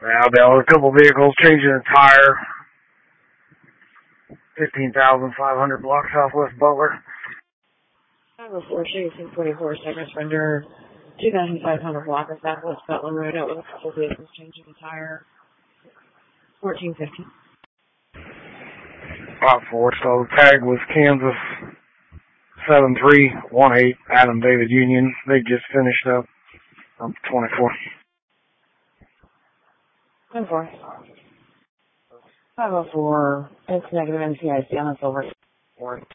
Now there were a couple vehicles changing a tire. 15,500 block Southwest Butler. 504 Chase 44 second surrender. 2,500 block of Southwest Butler Road. Out with a couple vehicles changing a tire. 1450. 5-4. So the tag was Kansas 7318 Adam David Union. They just finished up 24. 10-4. 504. It's negative NCIC on the silver.